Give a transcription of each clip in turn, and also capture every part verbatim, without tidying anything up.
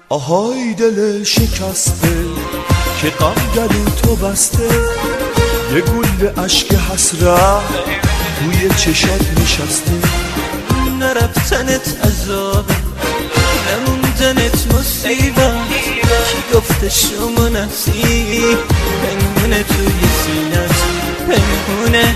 آهای دل شکسته که غم گلو تو بسته، یه گل عشق حسرت توی چشات نشسته. نرفتنت عذابه، نموندنت مصیبت، کی گفته شما نصیب پنهونه توی سینت پنهونه.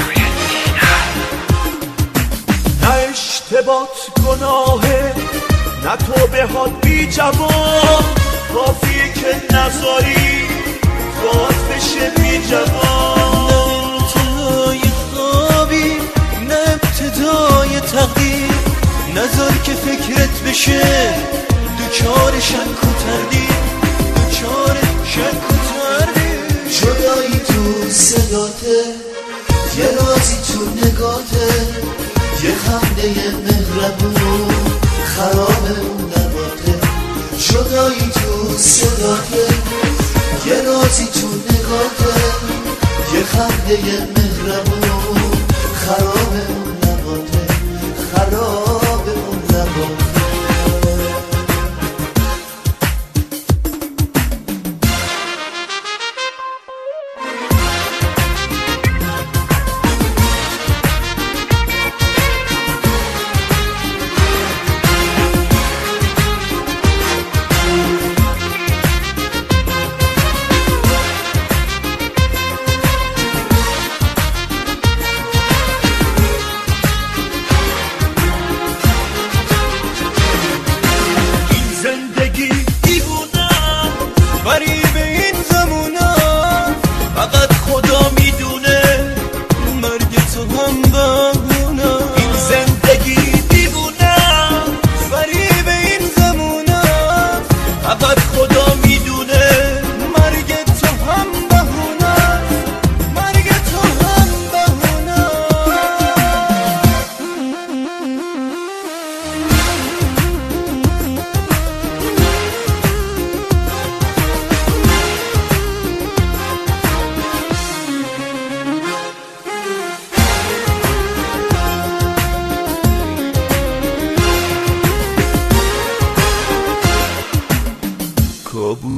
نه اشتبات گناهه، نه تو به حال بی جواب، کافیه که نذاری باز بشه بی جواب. نه انتهای خوابی، نه ابتدای تقدیر، نذار که فکرت بشه دوچار شک و تردید، دوچار شک و تردید. جدایی تو صداته، یه رازی تو نگاته، یه خنده مهربون خراب اون نباته. جدایی تو صداته، یه رازی تو نگاته، یه خنده مهربون خراب اون نباته، خراب اون نباته. غریب این زمونا فقط خدا میدونه، مرگ تو هم بهونه. این زندگی دیوونه، غریب این زمونا فقط خدا میدونه، مرگ تو هم بهونه، مرگ تو هم بهونه. کابوس